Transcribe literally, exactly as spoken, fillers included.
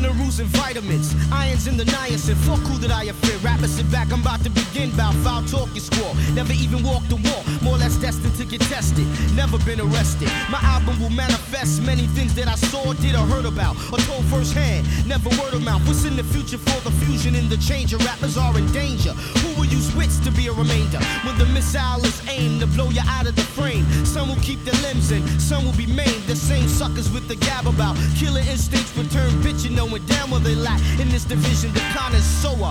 minerals and vitamins, irons in the niacin. Fuck who that I fear. Rappers sit back, I'm about to begin. Bout foul talk you squall. Never even walked the walk. More or less destined to get tested. Never been arrested. My album will manifest many things that I saw, did, or heard about, or told firsthand. Never word of mouth. What's in the future for the fusion and the change? Rappers are in danger. Who will use wits to be a remainder? When the missile is aimed to blow you out of the frame. Some will keep their limbs in, some will be maimed. The same suckers with the gab about killer instincts return bitchin', knowing damn well they lack in this division. The connoisseur